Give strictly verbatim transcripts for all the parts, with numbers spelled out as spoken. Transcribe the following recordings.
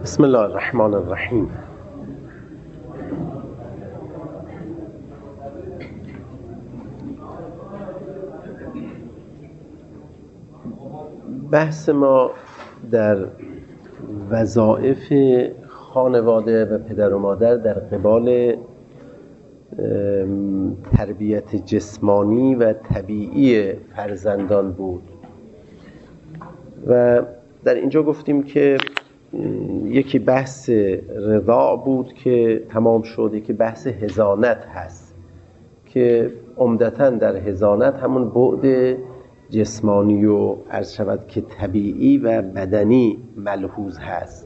بسم الله الرحمن الرحیم. بحث ما در وظایف خانواده و پدر و مادر در قبال تربیت جسمانی و طبیعی فرزندان بود و در اینجا گفتیم که یکی بحث رضاع بود که تمام شد، یکی بحث حضانت هست که عمدتاً در حضانت همون بعد جسمانی و عرض شود که طبیعی و بدنی ملحوظ هست.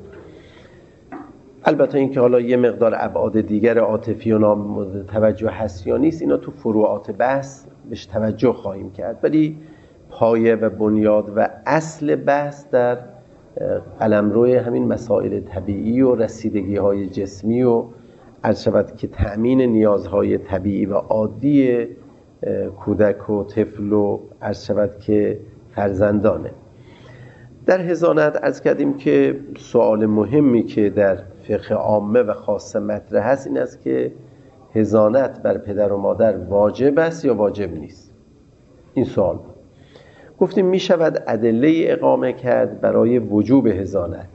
البته اینکه حالا یه مقدار ابعاد دیگر عاطفی و نامورد توجه هست یا نیست، اینا تو فروعات بحث بهش توجه خواهیم کرد، ولی پایه و بنیاد و اصل بحث در قلمروی همین مسائل طبیعی و رسیدگی های جسمی و عرض شود که تأمین نیازهای طبیعی و عادی کودک و طفل و عرض شود که فرزندانه. در حضانت عرض کردیم که سوال مهمی که در فقه عامه و خاصه مطرح هست این است که حضانت بر پدر و مادر واجب است یا واجب نیست. این سوال گفتیم می شود ادله اقامه کرد برای وجوب حضانت.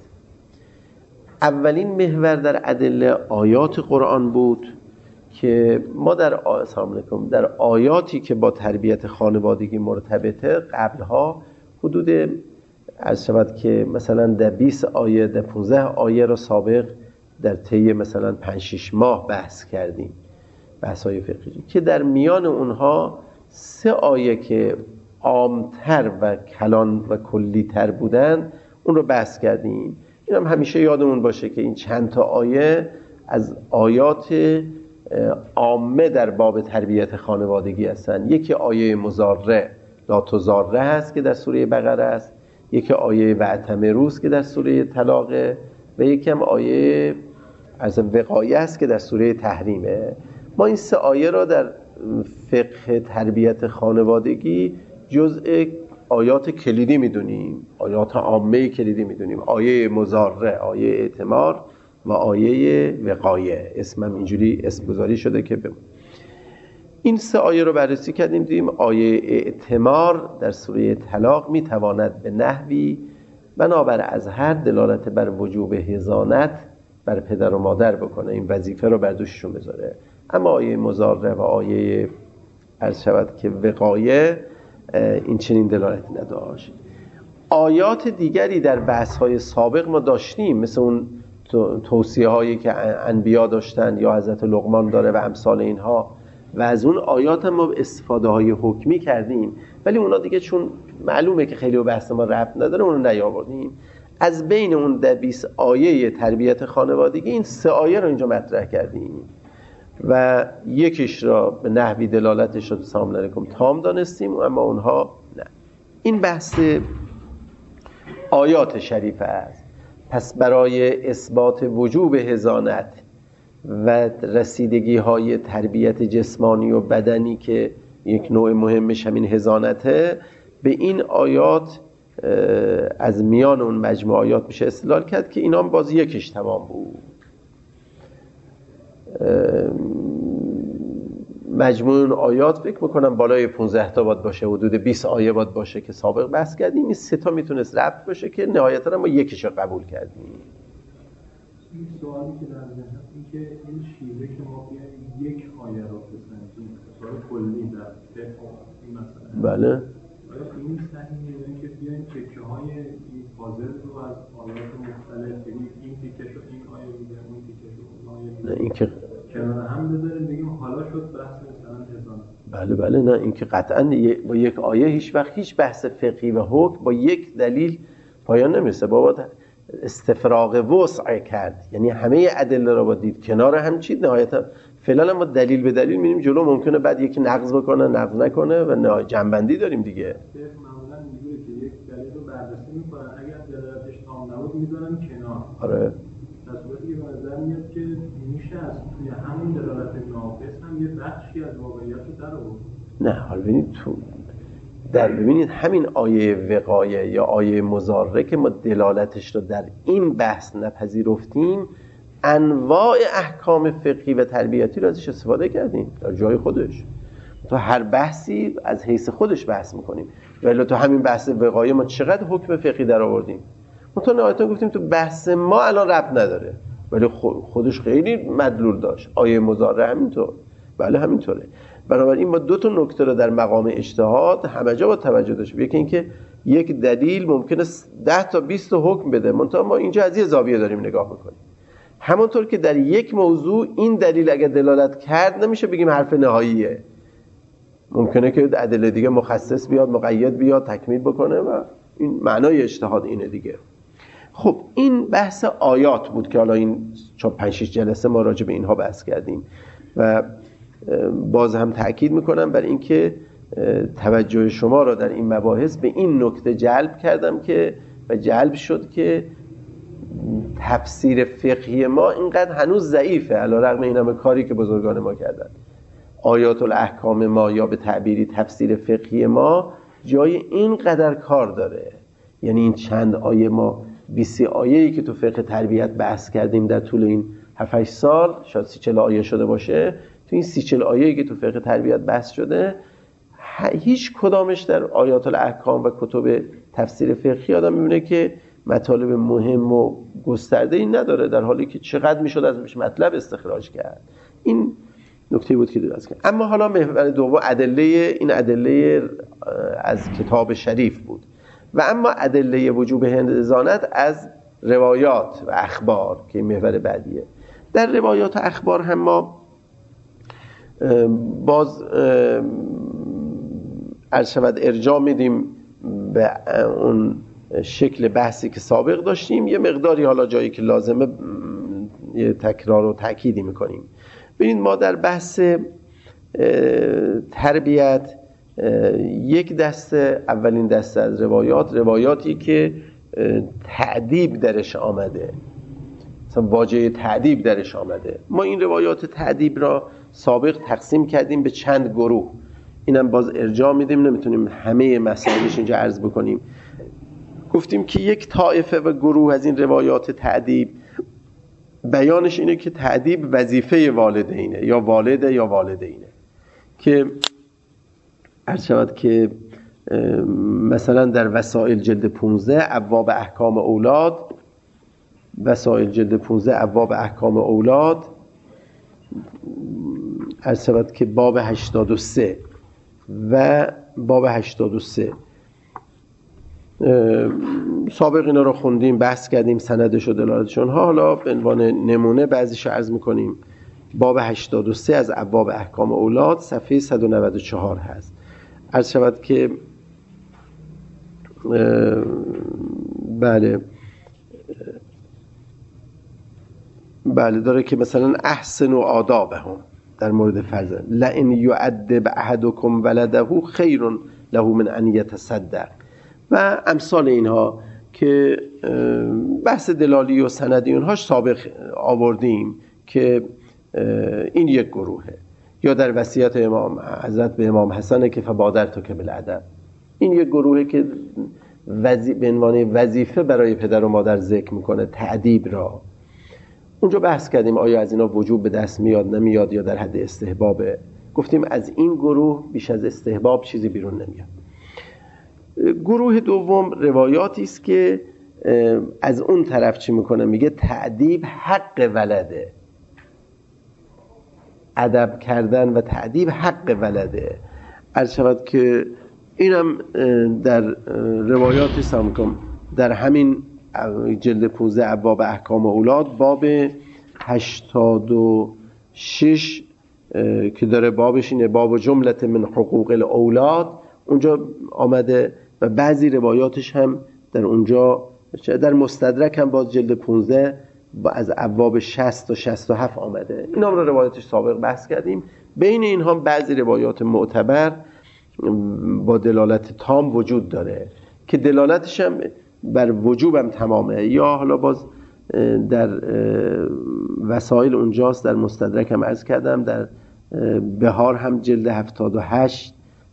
اولین محور در ادله آیات قرآن بود که ما در آ... سلام علیکم در آیاتی که با تربیت خانوادگی مرتبطه قبلها حدود عرض شود که مثلا در بیست آیه در پانزده آیه را سابق در طی مثلا پنج شش ماه بحث کردیم، بحث‌های فقهی که در میان اونها سه آیه که عامتر و کلان و کلی‌تر بودن اون رو بحث کردیم. این هم همیشه یادمون باشه که این چند تا آیه از آیات عامه در باب تربیت خانوادگی هستن. یکی آیه مضاره لا تضاره هست که در سوره بقره است، یکی آیه واعتمروا که در سوره طلاقه و یکی هم آیه از وقایه است که در سوره تحریمه. ما این سه آیه را در فقه تربیت خانوادگی جزء آیات کلیدی میدونیم، آیات عامه کلیدی میدونیم. آیه مضاره، آیه اعتمار و آیه وقایه، اسمم اینجوری اسم گذاری شده که بمون. این سه آیه رو بررسی کردیم، دیدیم آیه اعتمار در سوره طلاق میتواند به نحوی بنابر از هر دلالت بر وجوب حضانت بر پدر و مادر بکنه، این وظیفه رو بر دوششون بذاره. اما آیه مضاره و آیه عرض شود که وقایه این چنین دلالتی نداشت. آیات دیگری در بحث‌های سابق ما داشتیم، مثل اون توصیه هایی که انبیا داشتن یا حضرت لقمان داره و امثال اینها، و از اون آیات ما استفاده های حکمی کردیم، ولی اونا دیگه چون معلومه که خیلی به بحث ما ربط نداره اونو نیاوردیم. از بین اون در بیست آیه تربیت خانوادگی این سه آیه رو اینجا مطرح کردیم و یکیش را به نحوی دلالتش رو سلام علیکم تام دانستیم، اما اونها نه. این بحث آیات شریفه است. پس برای اثبات وجوب حضانت و رسیدگی های تربیت جسمانی و بدنی که یک نوع مهمش همین حضانته، به این آیات از میان اون مجموع آیات میشه استدلال کرد که اینا باز یکیش تمام بود. مجموع اون آیات فکر میکنم بالای پانزده تا باید باشه، حدود بیست آیه باید باشه که سابق بحث کردیم. این سه تا میتونست ربط باشه که نهایتا ما یکیش رو قبول کردیم. این سوالی که در ذهنم این که این شیوه که ما بیایم یک آیه رو بسنجیم، سوال کلی در فقه این مسئله، بله، آیا این صحیحه یا که بیایم تکه‌های این پازل رو از آیات مختلف، یعنی این تکه رو این آیه میگه، اون تکه رو اون آیه میگه، نه این که کنار هم بذاریم بگیم حالا شد بحث مثلا حضانت؟ بله بله نه این که قطعا با یک آیه هیچ وقت هیچ بحث فقهی و حکم با یک دلیل پایان نمیرسه. بابا استفراغ وسع کرد، یعنی همه ادله رو با دید کنار هم چید، نهایتا فعلا ما دلیل به دلیل میریم جلو. ممکنه بعد یکی نقض بکنه نقض نکنه و نه جنبندی داریم دیگه. معمولا میگه که یک دلیل رو بررسی میکنن، اگر دلالتش تام نبود میذارن کنار. آره در صورتی که به نظر میاد که میشه از توی همون دلالت ناقص هم یه بخشی از واقعیت رو در آورد. نه حالا ببینید تو در ببینید همین آیه وقایه یا آیه مضاره که ما دلالتش رو در این بحث نپذیرفتیم، انواع احکام فقهی و تربیتی رو ازش استفاده کردیم در جای خودش. تو هر بحثی از حیث خودش بحث میکنیم، ولی تو همین بحث وقایه ما چقدر حکم فقهی در آوردیم. ما تو نهایتا گفتیم تو بحث ما الان ربط نداره، ولی خودش خیلی مدلول داشت. آیه مضاره همینطور، بله همینطوره. بنابراین ما دو تا نکته رو در مقام اجتهاد همه جا با توجه داشتیم. یکی اینکه یک دلیل ممکنه ده تا بیست تا حکم بده، منتها ما اینجا از یه زاویه داریم نگاه میکنیم. همونطور که در یک موضوع این دلیل اگه دلالت کرد نمیشه بگیم حرف نهاییه، ممکنه که ادله دیگه مخصص بیاد، مقید بیاد، تکمیل بکنه و این معنای اجتهاد اینه دیگه. خب این بحث آیات بود که حالا این چون پنج شش جلسه ما راجع به اینها بحث کردیم و باز هم تأکید میکنم بر اینکه توجه شما را در این مباحث به این نکته جلب کردم که و جلب شد که تفسیر فقهی ما اینقدر هنوز ضعیفه علی رغم این همه کاری که بزرگان ما کردن. آیات الاحکام ما یا به تعبیری تفسیر فقهی ما جای اینقدر کار داره. یعنی این چند آیه ما بیست آیه‌ای که تو فقه تربیت بحث کردیم در طول این هفت هشت سال، شاید سی چهل آیه شده باشه، تو این سی چهل آیه‌ای که تو فقه تربیت بحث شده هیچ کدامش در آیات الاحکام و کتب تفسیر فقهی آدم می‌بینه که مطالب مهم و گسترده‌ای نداره، در حالی که چقدر میشد ازش مطلب استخراج کرد. این نکته بود که درست کرد. اما حالا محور دوم ادله، این ادله از کتاب شریف بود و اما ادله وجوب هزانت از روایات و اخبار که محور بعدیه. در روایات و اخبار هم ما باز عرض شود ارجاع میدیم به اون شکل بحثی که سابق داشتیم، یه مقداری حالا جایی که لازمه یه تکرار و تأکیدی میکنیم. ببینید ما در بحث تربیت یک دسته، اولین دسته از روایات، روایاتی که تعدیب درش آمده، مثلا واژه تعدیب درش آمده. ما این روایات تعدیب را سابق تقسیم کردیم به چند گروه، اینم باز ارجاع میدیم، نمیتونیم همه مسائلش اینجا عرض بکنیم. گفتیم که یک طایفه و گروه از این روایات تعدیب بیانش اینه که تعدیب وظیفه والدینه یا والده یا والدینه، که عرض شود که مثلا در وسائل جلد پانزده ابواب احکام اولاد، وسائل جلد پانزده ابواب احکام اولاد عرض شود که باب هشتاد و سه و باب هشتاد و سه سابق اینا رو خوندیم، بحث کردیم سندش و دلالتشون ها. حالا به عنوان نمونه بعضیش عرض میکنیم. باب هشتاد و سه از ابواب احکام اولاد صفحه صد و نود و چهار هست. عرض شود که بله بله داره که مثلا احسن و آدابهم در مورد فرزند، لئن یعدب احدکم ولده خیر له من ان یتصدق و امثال اینها که بحث دلالی و سندی اونهاش سابق آوردیم که این یک گروهه. یا در وصیت امام حضرت به امام حسن که فبادرتک بالادب، این یک گروهه که وظیفه به عنوان وظیفه برای پدر و مادر ذکر میکنه تأدیب را. اونجا بحث کردیم آیا از اینا وجوب به دست میاد نمیاد یا در حد استحبابه. گفتیم از این گروه بیش از استحباب چیزی بیرون نمیاد. گروه دوم روایاتی است که از اون طرف چی میکنه، میگه تأدیب حق ولده، ادب کردن و تأدیب حق ولده. عرض شود که اینم در روایاتی سامکم در همین جلد پانزده ابواب احکام اولاد باب هشتاد و شش که داره بابش اینه باب جملت من حقوق الاولاد، اونجا آمده و بعضی روایاتش هم در اونجا در مستدرک هم باز جلد پانزده از ابواب شصت تا شصت و هفت آمده. اینا رو روایاتش سابق بحث کردیم. بین اینها بعضی روایات معتبر با دلالت تام وجود داره که دلالتش هم بر وجوب هم تمامه، یا حالا باز در وسائل اونجاست، در مستدرک هم عرض کردم، در بهار هم جلد هفتاد و هشت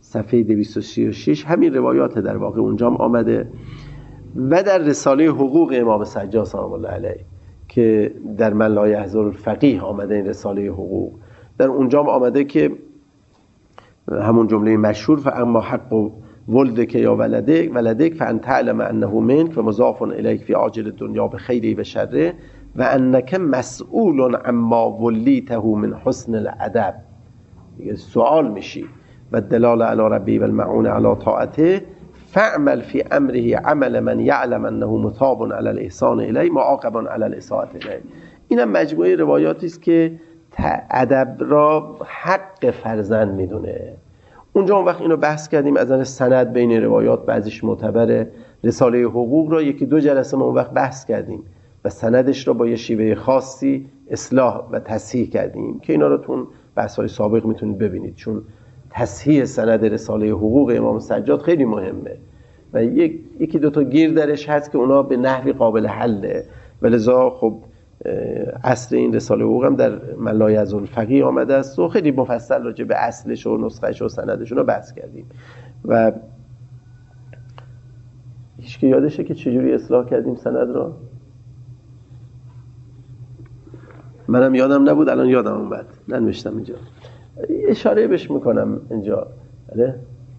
صفحه دویست و سی و شش همین روایات در واقع اونجا هم آمده و در رساله حقوق امام سجاد سلام الله علیه که در من لا یحضر الفقیه آمده. این رساله حقوق در اونجا هم آمده که همون جمله مشهور فاما حق ولدک یا ولدک ولدک فان تعلم انه منک و مضاف الیک فی عاجل دنیا بخیره و شره و انک مسئول عما ولیته من حسن الادب. سوال میشی و دلال علی ربی و المعون علی طاعته فعمل فی امره عمل من یعلم انه متاب علی الاحسان الی معاقب علی الاساءة الی. اینم مجموعه روایاتی است که ادب را حق فرزند میدونه. اونجا اون وقت اینو بحث کردیم از نظر سند بین روایات بعضیش معتبره. رساله حقوق را یکی دو جلسه ما اون وقت بحث کردیم و سندش را با یه شیوه خاصی اصلاح و تصحیح کردیم که اینا رو تو بحث‌های سابق میتونید ببینید، چون تصحیح سند رساله حقوق امام سجاد خیلی مهمه و یک یکی دو تا گیر درش هست که اونا به نحوی قابل حله و لذا خب اصل این رساله حقوق هم در من لا یحضر الفقیه آمده است و خیلی مفصل راجع به اصلش و نسخه‌اش و سندش رو بحث کردیم و هیچ که یادشه که چجوری اصلاح کردیم سند را؟ منم یادم نبود، الان یادم اومد، ننوشتم اینجا، اشاره بهش میکنم اینجا. بله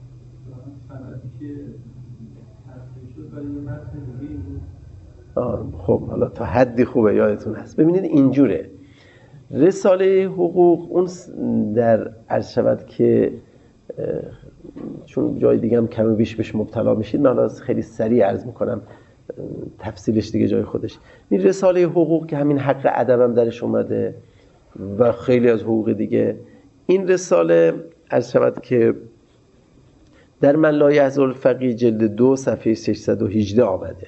آه خب حالا تا حدی خوبه یادتون هست. ببینید اینجوره رساله حقوق اون در عرض شود که چون جای دیگه هم کم و بیش بهش مبتلا میشید من خیلی سریع عرض میکنم، تفصیلش دیگه جای خودش. این رساله حقوق که همین حق ادب هم درش اومده و خیلی از حقوق دیگه، این رساله عرض شود که در من لا یحضر الفقیه جلد دو صفحه ششصد و هجده آمده.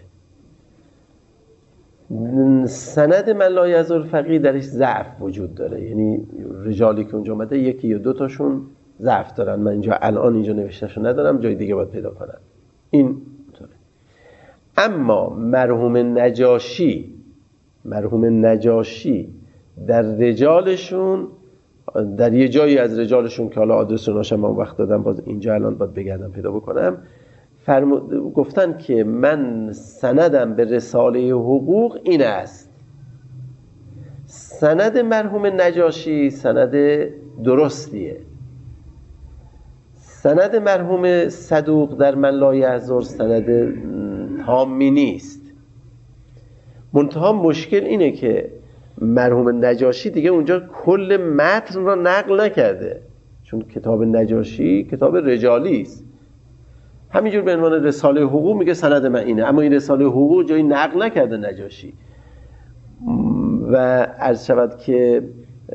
سند من لا یحضر الفقیه درش ضعف وجود داره، یعنی رجالی که اونجا اومده یکی یا دو تاشون ضعف دارن. من اینجا الان اینجا نوشتهشو ندارم، جای دیگه باید پیدا کنم. این طوره. اما مرحوم نجاشی مرحوم نجاشی در رجالشون، در یه جایی از رجالشون که حالا آدرس و ناشم من وقت دادم باز اینجا الان باید بگردم پیدا بکنم، فرمود گفتن که من سندم به رساله حقوق این است. سند مرحوم نجاشی سند درستیه. سند مرحوم صدوق در من لا یحضر سند تامی نیست. منتها مشکل اینه که مرحوم نجاشی دیگه اونجا کل متن را نقل نکرده، چون کتاب نجاشی کتاب رجالی است. همینجور به عنوان رساله حقوق میگه سند من اینه، اما این رساله حقوق جایی نقل نکرده نجاشی. و عرض شود که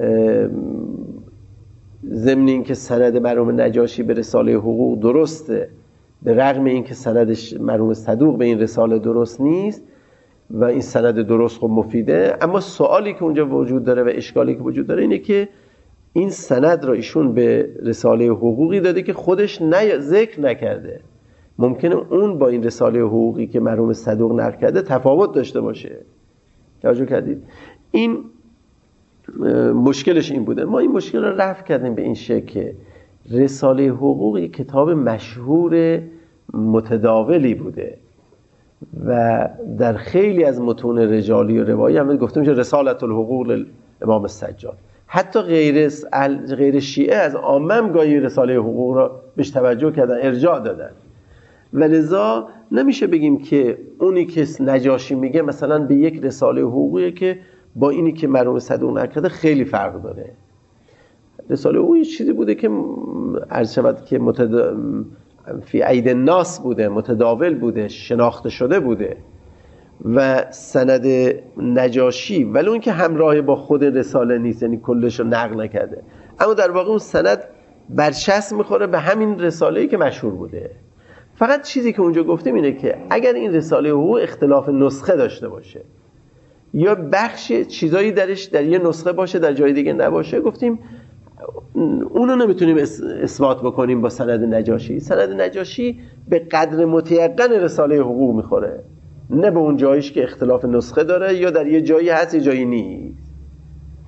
ضمن این که سند مرحوم نجاشی به رساله حقوق درسته، به رغم این که سندش مرحوم صدوق به این رساله درست نیست و این سند درست خب مفیده، اما سوالی که اونجا وجود داره و اشکالی که وجود داره اینه که این سند را ایشون به رساله حقوقی داده که خودش نه ذکر نکرده. ممکنه اون با این رساله حقوقی که مرحوم صدوق نقل کرده تفاوت داشته باشه. توجه کردید؟ این مشکلش این بوده. ما این مشکل رو رفع کردیم به این شکل که رساله حقوق یک کتاب مشهور متداولی بوده و در خیلی از متون رجالی و روایی هم گفته میشه رسالة الحقوق امام السجاد. حتی غیر غیر شیعه از عامه هم گاهی رساله حقوق را بهش توجه کردن، ارجاع دادن. ولذا نمیشه بگیم که اونی که نجاشی میگه مثلا به یک رساله حقوقیه که با اینی که مرحوم صدوق نقل کرده خیلی فرق داره. رساله حقوقی چیزی بوده که عرض شود که متد... فی عید الناس بوده، متداول بوده، شناخته شده بوده. و سند نجاشی ولی اون که همراه با خود رساله نیست، یعنی کلش رو نقل نکرده، اما در واقع اون سند برچسب میخوره به همین رساله‌ای که مشهور بوده. فقط چیزی که اونجا گفتیم اینه که اگر این رساله حقوق اختلاف نسخه داشته باشه یا بخش چیزایی درش در یه نسخه باشه در جای دیگه نباشه، گفتیم اونو نمیتونیم اثبات بکنیم با سند نجاشی. سند نجاشی به قدر متیقن رساله حقوق میخوره، نه به اون جاییش که اختلاف نسخه داره یا در یه جایی هست یه جایی نیست.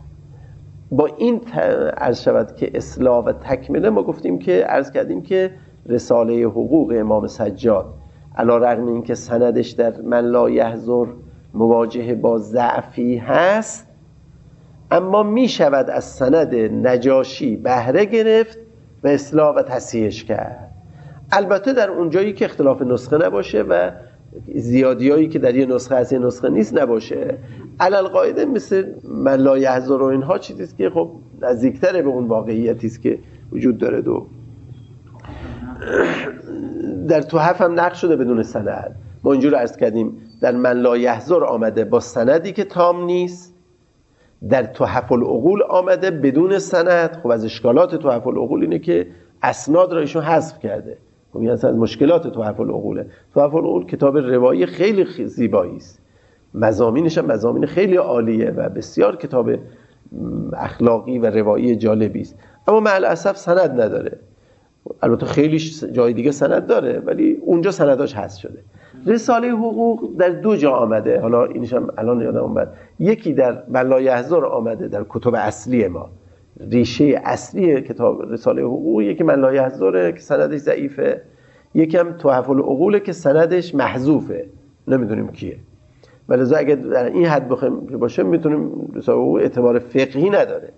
با این عرض شود که اصلاح و تکمله ما گفتیم که عرض کردیم که رساله حقوق امام سجاد علی رغم اینکه سندش در من لا یحضر مواجه با ضعفی هست، اما می شود از سند نجاشی بهره گرفت و اصلاح و تصحیحش کرد. البته در اونجایی که اختلاف نسخه نباشه و زیادیایی که در یه نسخه از یه نسخه نیست نباشه. علل قاعده مثل من لا یحضر و اینها چیزیست که خب نزدیکتره به اون واقعیتی است که وجود داره. دو در تحف هم نقل شده بدون سند. ما اینجور عرض کردیم در من لا یحضر آمده با سندی که تام نیست، در تحف العقول آمده بدون سند. خب از اشکالات تحف العقول اینه که اسناد را ایشون حذف کرده. خب این اصلا از مشکلات تحف العقوله. تحف العقول کتاب روایی خیلی زیبایی است، مضامینش هم مضامین خیلی عالیه و بسیار کتاب اخلاقی و روایی جالبی است، اما مع الاسف سند نداره. البته خیلی جای دیگه سند داره ولی اونجا سنداش حذف شده. رساله حقوق در دو جا آمده، حالا اینش هم الان یادم اومد. یکی در من لا یحضر آمده در کتب اصلی ما، ریشه اصلی کتاب رساله حقوق، یکی من لا یحضره که سندش ضعیفه، یکم تحف العقوله که سندش محذوفه، نمیدونیم کیه. ولذا اگه در این حد بخوایم باشه میتونیم رساله حقوق اعتبار فقهی نداره.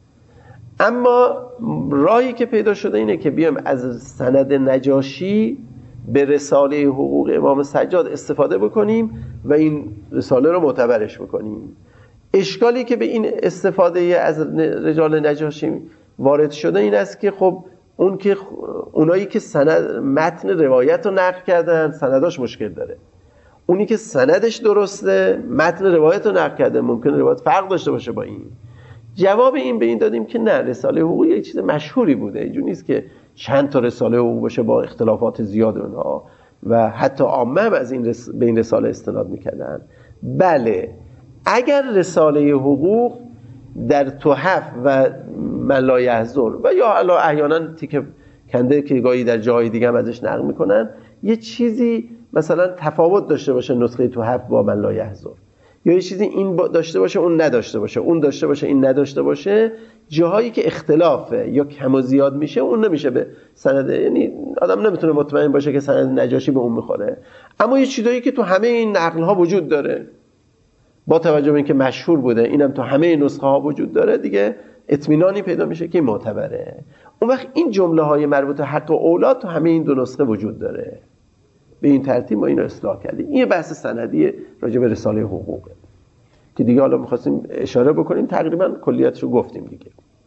اما راهی که پیدا شده اینه که بیام از سند نجاشی به رساله حقوق امام سجاد استفاده بکنیم و این رساله رو معتبرش بکنیم. اشکالی که به این استفاده از رجال نجاشی وارد شده این است که خب اون که اونایی که سند متن روایت رو نقل کردن سنداش مشکل داره، اونی که سندش درسته متن روایت رو نقل کرده ممکنه روایت فرق داشته باشه با این. جواب این به این دادیم که نه، رساله حقوق یه چیز مشهوری بوده، اینجور نیست که چند تا رساله حقوق باشه با اختلافات زیاد اونها و حتی عامه هم از این رس... به این رساله استناد میکردن. بله اگر رساله حقوق در تحف و من لا یحضر و یا الا احیانا تیکه کنده که گاهی در جای دیگه هم ازش نقل میکنن یه چیزی مثلا تفاوت داشته باشه نسخه تحف با من لا یحضر، یا یه چیزی این داشته باشه اون نداشته باشه، اون داشته باشه این نداشته باشه، جاهایی که اختلافه یا کم و زیاد میشه اون نمیشه به سند، یعنی آدم نمیتونه مطمئن باشه که سند نجاشی به اون میخوره. اما یه چیزایی که تو همه این نقل ها وجود داره با توجه به اینکه مشهور بوده اینم تو همه نسخه ها وجود داره، دیگه اطمینانی پیدا میشه که معتبره. اون وقت این جمله های مربوط به حق و اولاد تو همه این دو نسخه وجود داره. به این ترتیب ما اینو اصلاح کردیم. این بحث سندی راجع به رساله حقوقه که دیگه حالا می‌خواستیم اشاره بکنیم، تقریبا کلیتشو گفتیم دیگه.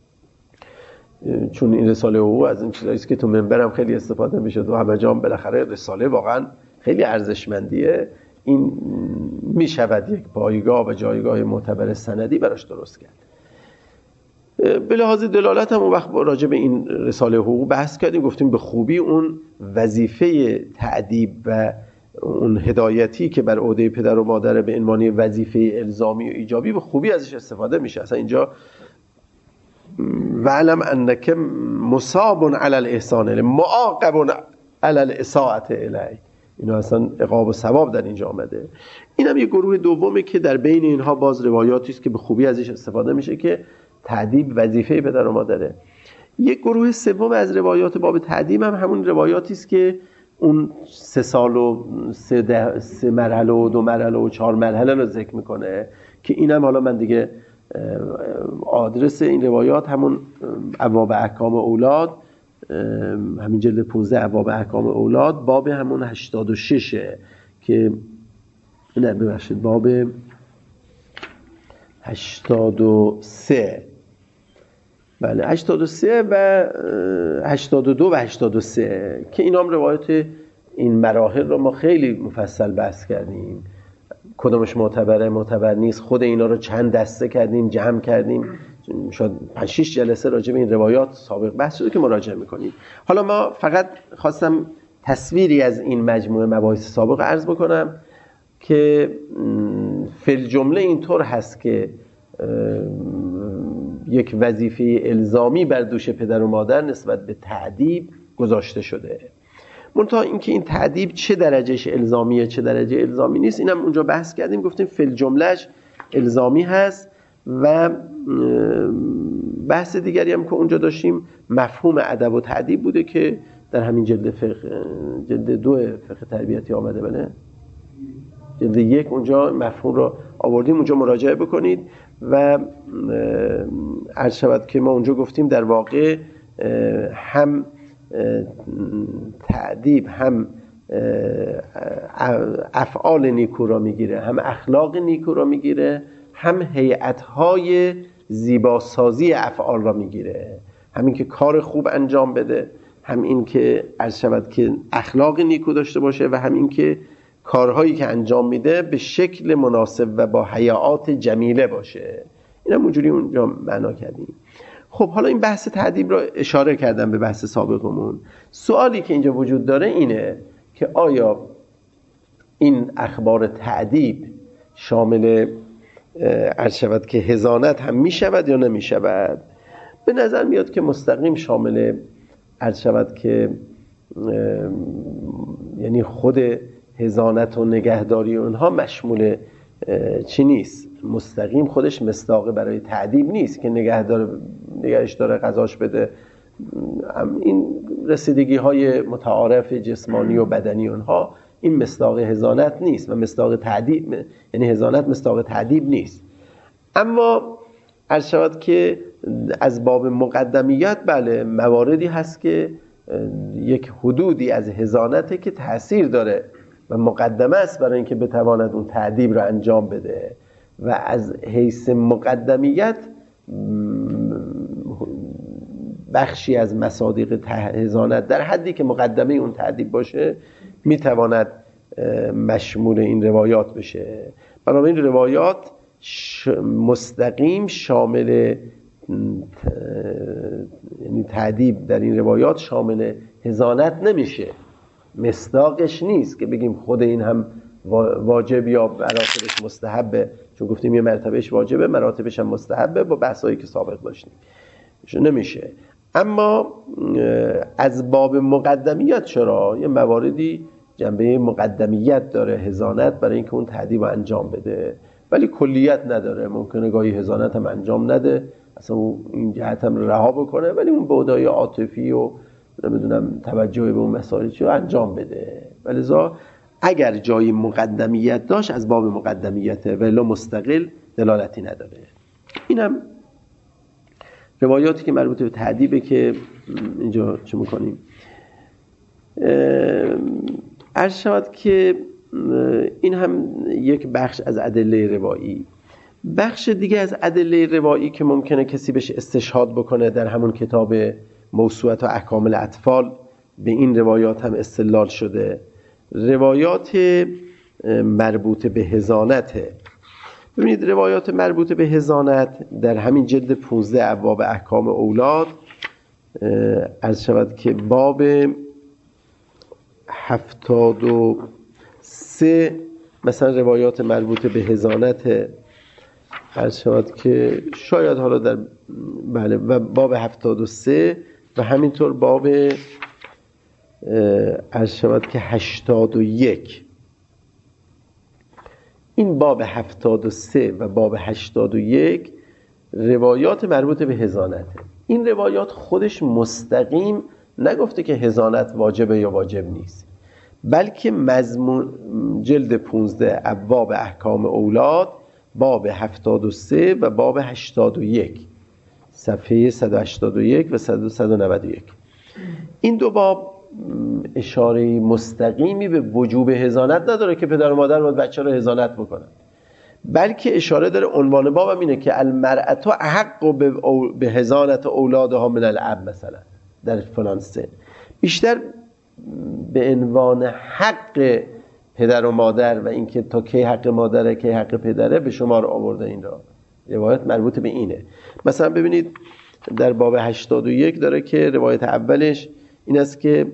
چون این رساله حقوق از این چیزایی است که تو منبرم خیلی استفاده میشه و همه جا بالاخره رساله واقعا خیلی ارزشمندیه. این میشود یک پایگاه و جایگاه معتبر سندی براش درست کرد. به لحاظ دلالت هم اون وقت راجع به این رساله حقوق بحث کردیم، گفتیم به خوبی اون وظیفه تأدیب و اون هدایتی که بر عهده پدر و مادر به عنوان وظیفه الزامی و ایجابی به خوبی ازش استفاده میشه. اصلا اینجا وعلم انک مصاب علی الاحسان معاقب علی الاساءة الی، اینا اصلا عقاب و ثواب در اینجا آمده. این هم یه گروه دومه که در بین اینها باز روایاتی است که به خوبی ازش استفاده میشه که تأدیب وظیفه پدر و مادره. یک گروه سوم از روایات باب تأدیب هم همون روایاتی است که اون سه سال و سه, ده، سه مرحله و دو مرحله و چهار مرحله رو ذکر میکنه که اینم حالا من دیگه آدرس این روایات همون ابواب احکام اولاد، همین جلد پانزده ابواب احکام اولاد باب همون هشتاد و شش که نه ببخشید باب هشتاد و سه، بله هشتاد و سه و هشتاد و دو و هشتاد و سه که اینا هم روایت این مراحل رو ما خیلی مفصل بحث کردیم، کدومش معتبره معتبر نیست، خود اینا رو چند دسته کردیم جمع کردیم، شاید پنج شش جلسه راجع به این روایات سابق بحث شده که مراجعه میکنیم. حالا ما فقط خواستم تصویری از این مجموعه مباحث سابق عرض بکنم که فی الجمله اینطور هست که یک وظیفه الزامی بر دوش پدر و مادر نسبت به تأدیب گذاشته شده. منتها اینکه این تأدیب چه درجهش الزامیه چه درجه الزامی نیست اینم اونجا بحث کردیم، گفتیم فی الجملهش الزامی هست و بحث دیگری هم که اونجا داشتیم مفهوم ادب و تأدیب بوده که در همین جلد فقه جلد دو فقه تربیتی آمده، بله جلد یک اونجا مفهوم رو آوردیم، اونجا مراجعه بکنید. و عرض شود که ما اونجا گفتیم در واقع هم تعدیب هم افعال نیکو را میگیره، هم اخلاق نیکو را میگیره، هم هیئت‌های زیباسازی افعال را میگیره. همین که کار خوب انجام بده، هم این که عرض شود که اخلاق نیکو داشته باشه، و هم این که کارهایی که انجام میده به شکل مناسب و با هیئات جمیله باشه. اینم اونجوری اونجا معنا کردیم. خب حالا این بحث تعدیب را اشاره کردم به بحث سابقمون. سوالی که اینجا وجود داره اینه که آیا این اخبار تعدیب شامل عرض شود که حضانت هم می شود یا نمی شود؟ به نظر میاد که مستقیم شامل عرض شود که یعنی خود حضانت و نگهداری اونها مشمول چی نیست، مستقیم خودش مصداق برای تعدیب نیست که نگهدار نگهش داره غذاش بده. این رسیدگی های متعارف جسمانی و بدنی اونها این مصداق حضانت نیست و مصداق تعدیب، یعنی حضانت مصداق تعدیب نیست. اما عرض شود که از باب مقدمیت بله مواردی هست که یک حدودی از حضانته که تأثیر داره و مقدمه است برای اینکه بتواند اون تعدیب رو انجام بده، و از حیث مقدمیت بخشی از مصادیق حضانت در حدی که مقدمه اون تعدیب باشه میتواند مشمول این روایات بشه. بنابراین روایات مستقیم شامل یعنی تعدیب در این روایات شامل حضانت نمیشه، مصداقش نیست که بگیم خود این هم واجب یا مراتبش مستحبه، چون گفتیم یه مرتبهش واجبه مراتبش هم مستحبه با بحثایی که سابق داشتیم نمیشه. اما از باب مقدمیت چرا یه مواردی جنبه مقدمیت داره حضانت برای اینکه اون تعدیب رو انجام بده، ولی کلیت نداره. ممکنه گاهی حضانت هم انجام نده، اصلا این جهت هم رها بکنه، ولی اون بعدای عاطفی و نمیدونم توجه به اون مسائل چی رو انجام بده. ولذا اگر جای مقدمیت داشت از باب مقدمیته، ولی مستقل دلالتی نداره. اینم روایاتی که مربوط به تعدیبه که اینجا چه میکنیم. عرض شود که این هم یک بخش از ادله روایی. بخش دیگه از ادله روایی که ممکنه کسی بهش استشهاد بکنه در همون کتاب موسوعه و احکام الاطفال به این روایات هم استدلال شده، روایات مربوط به حضانته. ببینید روایات مربوط به حضانت در همین جلد پانزده ابواب احکام اولاد عرض شود که باب هفتاد و سه مثلا روایات مربوط به حضانت عرض شود که شاید حالا در بله و باب هفتاد و سه و همینطور باب عرض شود که هشتاد و یک. این باب هفتاد و سه و باب هشتاد و یک روایات مربوط به حضانته. این روایات خودش مستقیم نگفته که حضانت واجبه یا واجب نیست، بلکه مضمون جلد پانزده ابواب احکام اولاد باب هفتاد و سه و باب هشتاد و یک صفحه صد و هشتاد و یک و صد و نود و یک این دو باب اشاره مستقیمی به وجوب حضانت نداره که پدر و مادر باید بچه رو حضانت بکنن، بلکه اشاره داره عنوان بابم اینه که المرأة احق به حضانت اولادها من الاب، مثلا در فلان سن بیشتر به عنوان حق پدر و مادر و اینکه تا کی حق مادره کی حق پدره به شمار آورده. این را روایت مربوط به اینه. مثلا ببینید در باب هشتاد و یک داره که روایت اولش این است که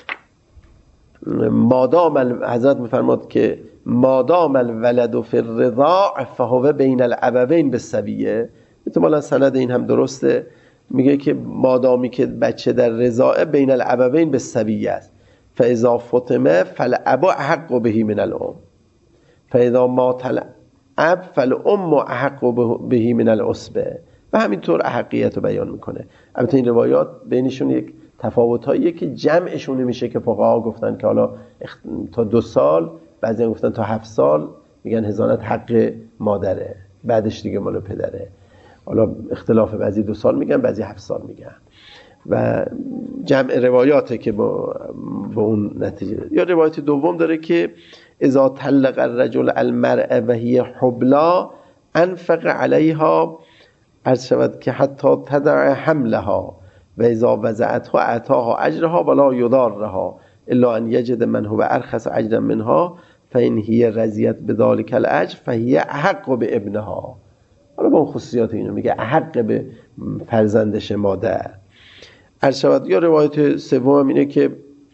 مادام حضرت میفرماد که مادام الولد فی الرضاع فهو بین الابوین بالسویه. احتمالاً سند این هم درسته، میگه که مادامی که بچه در رضاعه بین الابوین بالسویه است، فاذا فطمه فالاب احق به من الام فاذا مات الاب فالام احق به من الاسبه و همینطور احقیت رو بیان میکنه. البته این روایات بینشون یک تفاوت‌هایی که جمعشون میشه که فقها گفتن که حالا تا دو سال، بعضی گفتن تا هفت سال میگن حضانت حق مادره، بعدش دیگه مال پدره. حالا اختلاف، بعضی دو سال میگن، بعضی هفت سال میگن و جمع روایاته که با, با اون نتیجه داره. یا روایت دوم داره که اذا طلق الرجل المرأة و هی حبلا انفق علیها، عرض شود که حتی تدع حملها و اذا وضعتها اعطاها اجرها ولا یضارها الا ان یجد من هو ارخص اجرا منها فان هی رضیت بذلک الاجر فهی احق بابنها. حالا با اون خصوصیات اینو میگه احق به فرزندش مادر. عرض شود یا روایت سوم اینه که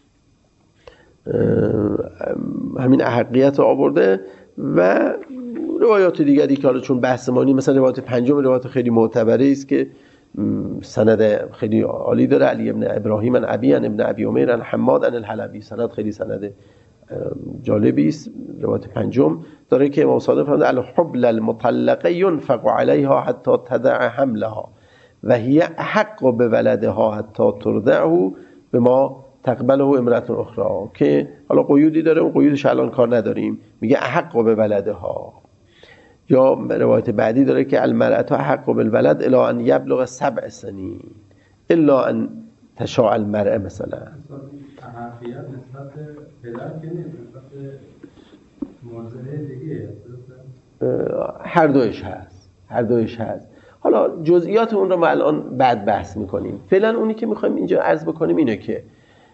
همین احقیت رو آورده و روایات دیگری که حالا چون بحث ما نیست، مثلا روایت پنجم روایت خیلی معتبری است که سند خیلی عالی داره، علی ابن ابراهیم عن ابی عن ابن ابی عمیر عن حماد عن الحلبی، سند خیلی سند جالبی است. روایت پنجم داره که امام صادق فرموده الحبل المطلقه ينفق عليها حتی تدع حملها و هی احق بولدها حتی ترضعه بما تقبله امرأة اخرى، که حالا قیودی داره، اون قیودش الان کار نداریم، میگه احق بولدها. یا روایت بعدی داره که المرأة احق بالولد الا ان یبلغ سبع سنین الا ان تشاء المرأة. مثلا احقیت نسبت پدر که نیست، نسبت موضع دیگه هر دویش هست، هر دویش هست. حالا جزئیات اون رو ما الان بعد بحث میکنیم. فعلا اونی که میخوایم اینجا عرض بکنیم اینه که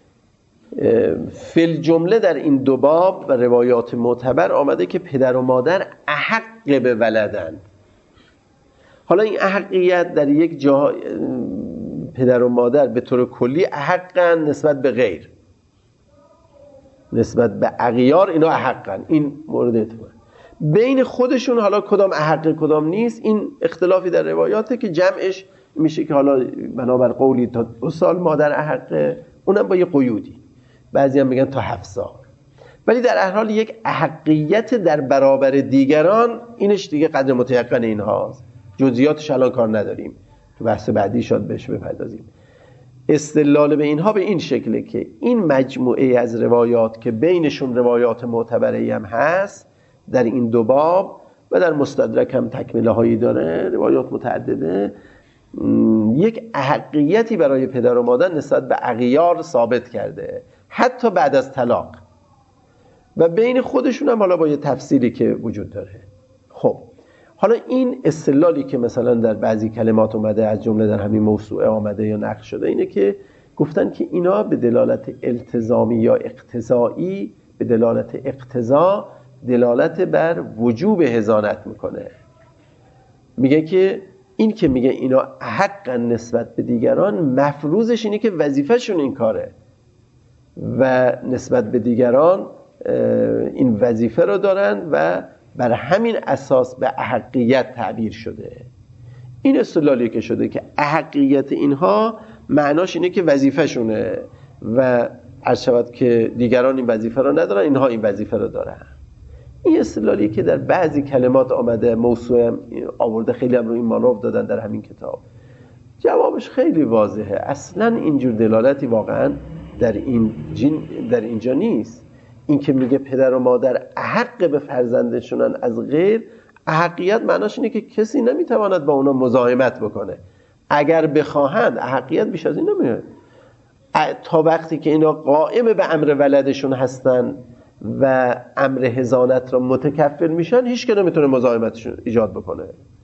فی جمله در این دو باب و روایات معتبر آمده که پدر و مادر احق به ولدن. حالا این احقیت در یک جا پدر و مادر به طور کلی احقن نسبت به غیر، نسبت به اغیار اینا احقن، این مورد اعتبار. بین خودشون حالا کدام احق کدام نیست، این اختلافی در روایاته که جمعش میشه که حالا بنابر قولی تا دو سال مادر احقه، اونم با یه قیودی، بعضی هم میگن تا هفت سال. ولی در هر حال یک احقیت در برابر دیگران، اینش دیگه قدر متیقن اینهاست، جزئیاتش الان کار نداریم، تو بحث بعدی شاید بهش بپردازیم. استدلال به اینها به این شکله که این مجموعه از روایات که بینشون روایات معتبری هم هست در این دو باب و در مستدرک هم تکمیله هایی داره، روایات متعدده، یک احقیتی برای پدر و مادر نسبت به اغیار ثابت کرده حتی بعد از طلاق، و بین خودشون هم حالا با یه تفصیلی که وجود داره. خب حالا این استدلالی که مثلا در بعضی کلمات اومده، از جمله در همین موسوعه آمده یا نقل شده، اینه که گفتن که اینا به دلالت التزامی یا اقتضایی، به دلالت اقتضا دلالت بر وجوب حضانت میکنه. میگه که این که میگه اینا حق نسبت به دیگران، مفروضش اینه که وظیفهشون این کاره و نسبت به دیگران این وظیفه رو دارن و بر همین اساس به احقیت تعبیر شده. این استدلالی که شده که احقیت اینها معناش اینه که وظیفهشونه و عرض شود که دیگران این وظیفه رو ندارن، اینها این وظیفه رو دارن. این استدلالی که در بعضی کلمات آمده، موسوعه آورده، خیلی هم رو این مانور دادن در همین کتاب، جوابش خیلی واضحه. اصلا اینجور دلالتی واقعا در این جین در اینجا نیست. این که میگه پدر و مادر احق به فرزندشونن از غیر، احقیت معناش اینه که کسی نمیتواند با اونا مزاحمت بکنه. اگر بخواهند احقیت بیش از این نمیاد. تا وقتی که اینا قائم به امر ولدشون هستن و امر حضانت را متکفل میشن، هیچ که نمیتونه مزاحمتشون ایجاد بکنه.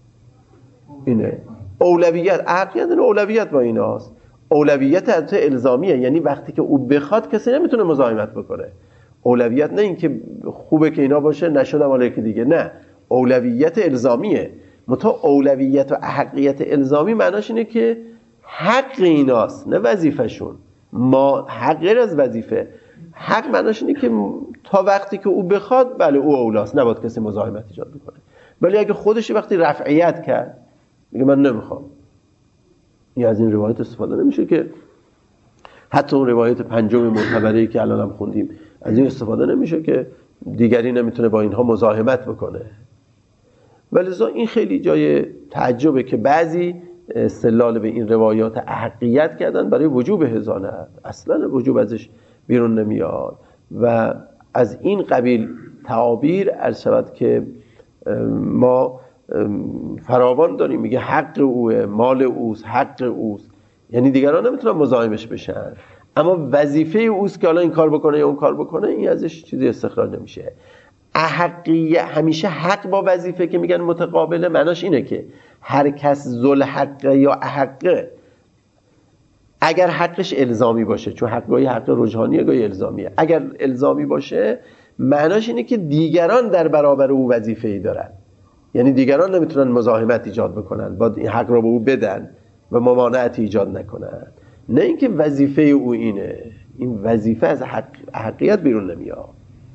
اینه اولویت. احقیت این اولویت با ایناست. اولویت حتی الزامیه، یعنی وقتی که او بخواد کسی نمیتونه مزاحمت بکنه. اولویت نه این که خوبه که اینا باشه نشدم حالا که دیگه، نه، اولویت الزامیه. متا اولویت و احقیت الزامی معناش اینه که حق ایناست نه وظیفه‌شون. ما حق غیر از وظیفه. حق معناش اینه که تا وقتی که او بخواد بله او اولاست، نباید کسی مزاحمت ایجاد بکنه. ولی اگه خودش وقتی رفعیت کرد میگه من نمیخوام، این از این روایت استفاده نمیشه که حتی اون روایت پنجم معتبری که الان هم خوندیم از این استفاده نمیشه که دیگری نمیتونه با اینها مزاحمت بکنه. ولذا این خیلی جای تعجبه که بعضی استدلال به این روایات احقیت کردن برای وجوب حضانت. اصلا وجوب ازش بیرون نمیاد و از این قبیل تعابیر عرض شود که ما فراوان داریم. میگه حق اوه، مال اوست، حق اوست، یعنی دیگران نمیتونن مزاحمش بشن، اما وظیفه اوست که حالا این کار بکنه یا اون کار بکنه، این ازش چیزی استخراج نمیشه. احقیه همیشه حق با وظیفه که میگن متقابله، معناش اینه که هر کس ذل حقه یا احقه، اگر حقش الزامی باشه، چون حق گاهی حق رجحانیه گاهی الزامیه، اگر الزامی باشه معناش اینه که دیگران در برابر او وظیفه‌ای دارن، یعنی دیگران نمیتونن مزاحمت ایجاد بکنن، باید این حق را به او بدن و ممانعت ایجاد نکنن. نه اینکه وظیفه او اینه، این وظیفه از حق حقیقت بیرون نمیاد.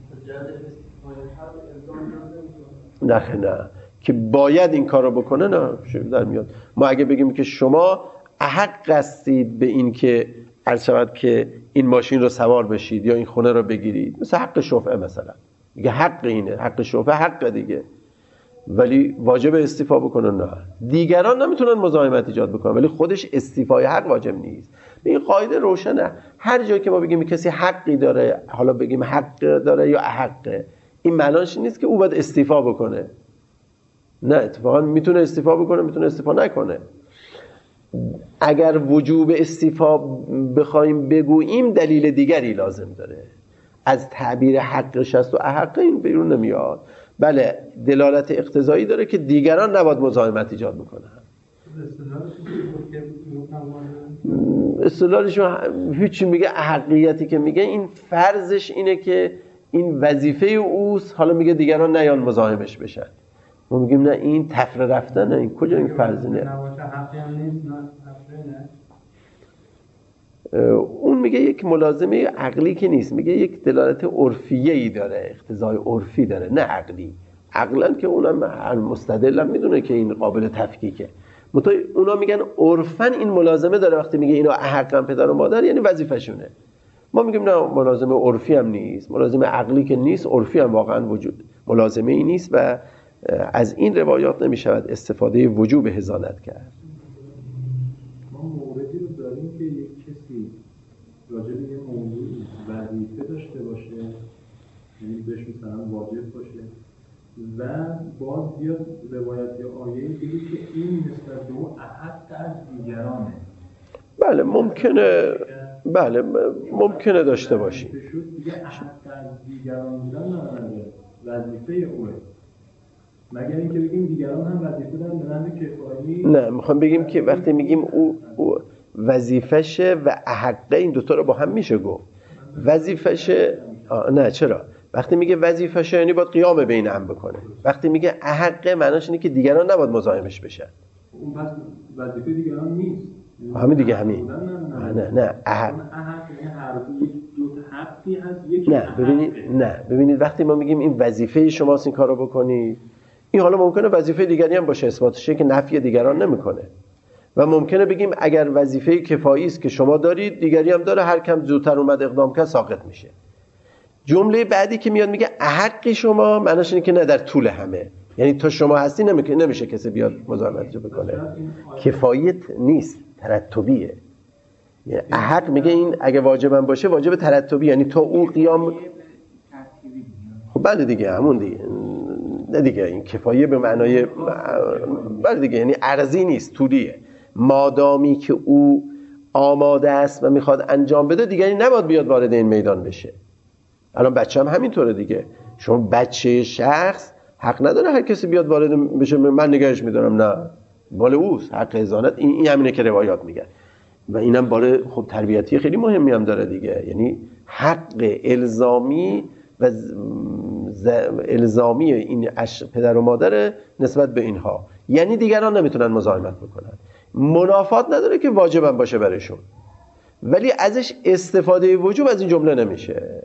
نه نه که باید این کار رو بکنه، نه در میاد. ما اگه بگیم که شما احق هستید به این که عرض شود که این ماشین رو سوار بشید یا این خونه رو بگیرید، مثل حق شفعه مثلا، میگه حق اینه، حق شفعه حق دیگه، ولی واجب استیفا بکنه نه. دیگران نمیتونن مزاحمت ایجاد بکنن ولی خودش استیفای حق واجب نیست. این قاعده روشنه. هر جایی که ما بگیم کسی حقی داره، حالا بگیم حق داره یا احقه، این معناش نیست که او باید استیفا بکنه. نه، اتفاقا میتونه استیفا بکنه، میتونه استیفا نکنه. اگر وجوب استیفا بخوایم بگوییم دلیل دیگری لازم داره. از تعبیر حقش است و احق این بیرون نمیاد. بله دلالت اقتضایی داره که دیگران نباید مزاحمت ایجاد بکنن. اصطلاحشون هیچی میگه احقیتی که میگه این فرضش اینه که این وظیفه اوست، حالا میگه دیگران نیان مزاحمش بشن. ما میگیم نه این تفره رفتنه، این کجا این فرض نه. اون میگه یک ملازمه عقلی که نیست، میگه یک دلالت عرفیه‌ای داره، اقتضای عرفی داره نه عقلی. عقلا که اونم مستدل هم میدونه که این قابل تفکیکه، متو اونا میگن عرفاً این ملازمه داره. وقتی میگه اینا احقاً پدر و مادر یعنی وظیفه‌شونه. ما میگیم نه ملازمه عرفی هم نیست، ملازمه عقلی که نیست، عرفی هم واقعا وجود ملازمه ای نیست و از این روایات نمیشود استفاده وجوب حضانت کرد. ما موردی رو داریم که یک کسی راجع به یه موضوع وظیفه داشته باشه، یعنی بهش مثلا واجب باشه و باز بیاد روایت یا آیه بگه که این نسبت به اون احق از دیگرانه. بله ممکنه، بله ممکنه داشته باشیم. دیگه احق از دیگران بودن نداره، وظیفه اوه. مگر اینکه بگیم دیگران هم وظیفه دارن به نحو کفایی. نه میخوام بگیم که وقتی میگیم او, او وظیفشه و احقه، این دوتا رو با هم میشه گفت. وظیفشه نه چرا؟ وقتی میگه وظیفشه یعنی باید قیام بین هم بکنه. وقتی میگه احقه معناش اینه که دیگران نباید مزاحمش بشن. اون پس وظیفه دیگران نیست. همین دیگه همین. نه نه احق. یعنی هر دو حقی هست یکی. نه ببینید نه ببینید وقتی ما میگیم این وظیفه شماست این کارو بکنی، این حالا ممکنه وظیفه دیگری هم باشه اثباتشه که نفی دیگران نمیکنه و ممکنه بگیم اگر وظیفه کفایی است که شما دارید دیگری هم داره، هر کم زودتر اومد اقدام کرد ساقط میشه. جمله بعدی که میاد میگه احق شما معناش اینه که نه در طول همه، یعنی تو شما هستی نمیشه نمیشه کسی بیاد مزاحمت بکنه. کفایت نیست، ترتبیه. یعنی احق میگه این اگه واجبم باشه واجب ترتبی، یعنی تو او قیام. خب بله دیگه همون دیگه، نه دیگه این کفایه به معنای بله دیگه، یعنی عرضی نیست، طولیه. مادامی که او آماده است و میخواد انجام بده دیگری نباید بیاد وارد این میدان بشه. الان بچه هم همینطوره دیگه. شما بچه شخص حق نداره هر کسی بیاد وارد بشه من نگهش میدارم، نه مال اوست حق حضانت. این, این همینه که روایات میگن و اینم باره خب تربیتی خیلی مهمی هم داره دیگه، یعنی حق الزامی و الزامی این پدر و مادر نسبت به اینها، یعنی دیگران نمیتونن مزاحمت بکنن. منافات نداره که واجبم باشه برایشون، ولی ازش استفاده وجوب از این جمله نمیشه.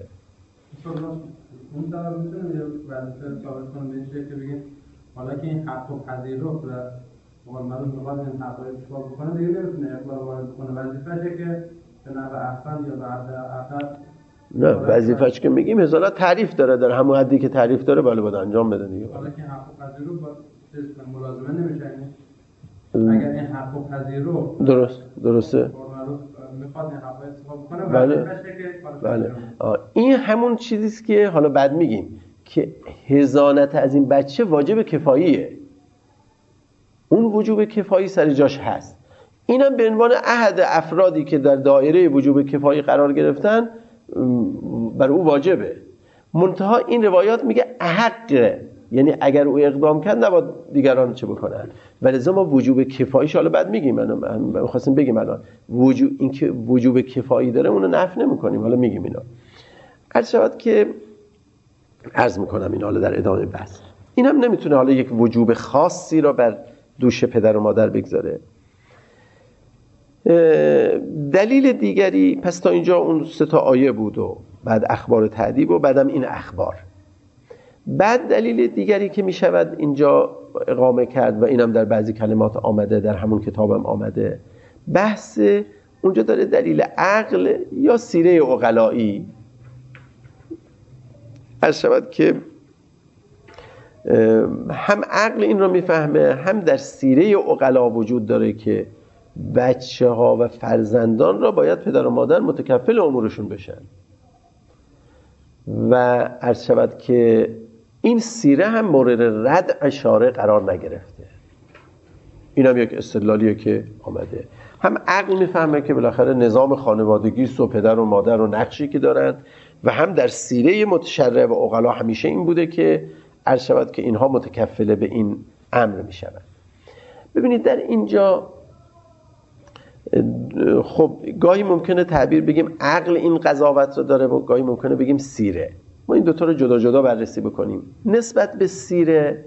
اون طرف میتونه وظیفه ثابت کنه به این شکل که بگیم حالا که این حق و پذیرفت و مقام مردم میخواد این حق رو اشتباه بکنه دیگه نمیتونه اقبال وارد بکنه. وظیفه‌شه که به نحو احسن یا به حد احسن. نه وظیفه‌اش که میگیم حضالت تعریف داره، در همون حدی که تعریف داره باید باید انجام بده دیگه. حالا که حق و پذیرفت با ملازمه نمیشه، اگر این حق و پذیرو درست درسته میخواد این حق استفاده کنه بله بله این همون چیزیست که حالا بعد میگیم که حضانت از این بچه واجب کفاییه. اون وجوب کفایی سر جاش هست. اینم به عنوان احد افرادی که در دایره وجوب کفایی قرار گرفتن بر او واجبه. منتها این روایات میگه احقه، یعنی اگر او اقدام کرد نباید دیگران چه بکنن. ولذا ما وجوب کفاییش حالا بعد میگیم، من می‌خواستم بگیم الان وجوب این که وجوب کفایی داره اونو نفی نمی‌کنیم، حالا میگیم اینا. هر شود که عرض میکنم این حالا در ادامه بحث. این هم نمیتونه حالا یک وجوب خاصی را بر دوش پدر و مادر بگذاره. دلیل دیگری پس تا اینجا اون سه تا آیه بود و بعد اخبار تعدیب و بعدم این اخبار. بعد دلیل دیگری که میشود اینجا اقامه کرد و اینم در بعضی کلمات آمده، در همون کتابم آمده، بحث اونجا داره دلیل عقل یا سیره عقلایی. عرض شود که هم عقل این رو میفهمه، هم در سیره عقلا وجود داره که بچه ها و فرزندان را باید پدر و مادر متکفل امورشون بشن و عرض شود که این سیره هم مورد ردع شارع قرار نگرفته. این هم یک استدلالیه که آمده. هم عقل میفهمه که بالاخره نظام خانوادگی و پدر و مادر و نقشی که دارن و هم در سیره متشرع و عقلا همیشه این بوده که عرض شود که اینها متکفل به این امر میشن. ببینید در اینجا خب گاهی ممکنه تعبیر بگیم عقل این قضاوت رو داره و گاهی ممکنه بگیم سیره. ما این دوتا رو جدا جدا بررسی بکنیم. نسبت به سیره،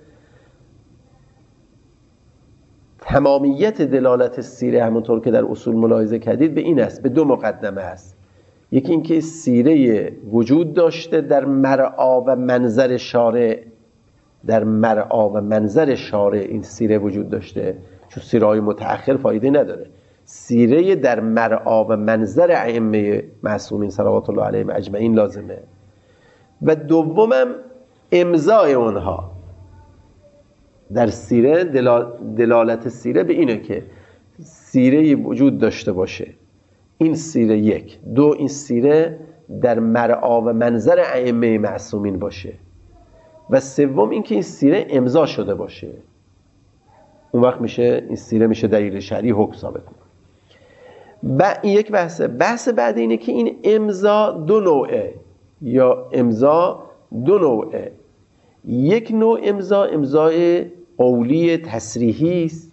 تمامیت دلالت سیره همونطور که در اصول ملاحظه کردید به این است، به دو مقدمه است. یکی این که سیره وجود داشته در مرعا و منظر شارع، در مرعا و منظر شارع این سیره وجود داشته، چون سیره های متأخر فایده نداره. سیره در مرعا و منظر ائمه معصومین صلوات الله علیهم اجمعین لازمه. و دومم امضای اونها در سیره. دلالت سیره به اینه که سیره وجود داشته باشه، این سیره یک. دو، این سیره در مرعا و منظر ائمه معصومین باشه. و سوم این که این سیره امضا شده باشه. اون وقت میشه این سیره میشه دلیل شرعی حکم ثابت کنه. بعد این یک بحثه. بحث بعد اینه که این امضا دو نوعه، یا امضا دو نوعه. یک نوع امضا امضای قولی تصریحی است